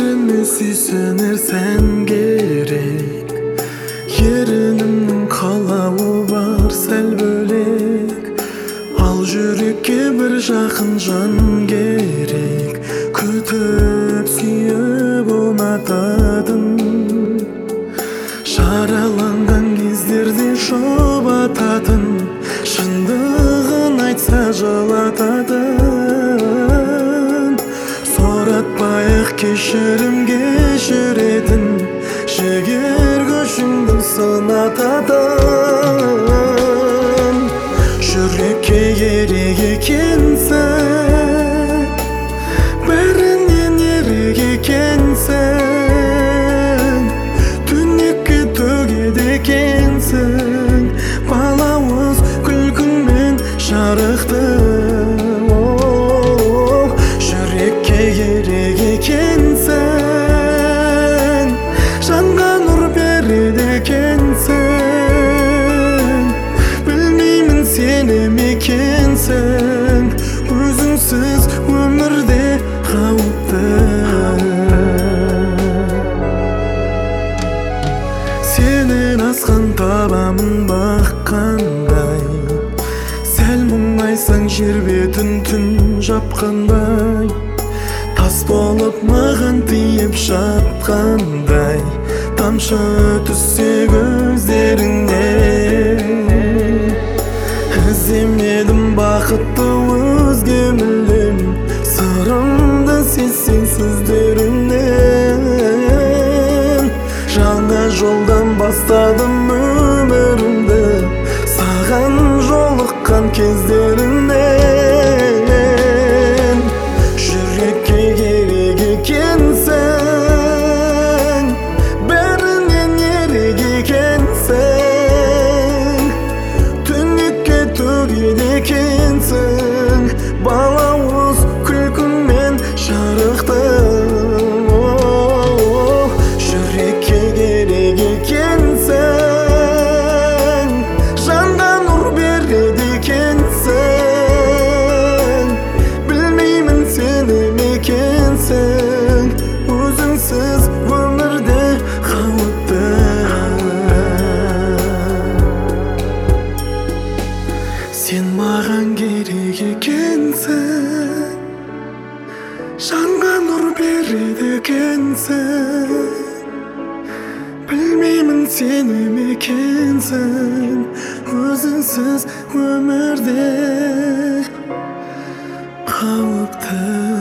Yerimi süslenir sen gerek. Yerinin kalağı var sel bölek. Al yürekке bir жақын жан gerek. Kütüp suyup unatadın. Şaralangan кездерде şobatadın. Şındığın айтса жылатадın. Соратпай-ақ кешірімге жүредін. Жігер күшіңді сынатадың. Жүрекке керек екенсің, бәрінен ерек екенсің. Түнекке төгеді екенсің, балауыз күлкіңмен жарықты. Жүрекке керек екенсің, жанға нұр береді екенсің. Білмеймін сені мекенсің, өзіңсіз өмірде қауіпті. Сенен асқан табамын баққандай, сәл мұңайсаң жер бетін түн жапқандай. Тас болып маған тиіп жатқандай, тамшы түссе көздеріңнен. Іздемедім бақытты өзге мүлдем, сырымды сезсең сөздеріңнен. Жаңа жолдан бастадым өмірімді, саған жолыққан кездерімнен. Жүрекке керек екенсің, бәрінен ерек екенсің. Түнекке төгеді екенсің, балауыз күлкіңмен жарықты. Жүрекке керек екенсің, жанға нұр береді екенсің. Білмеймін сені мекенсің, өзіңсіз өмірде қауіпті. Сен маған керек екенсің, жанға нұр береді екенсің. Білмеймін сені мекенсің, өзіңсіз өмірде қауіпті.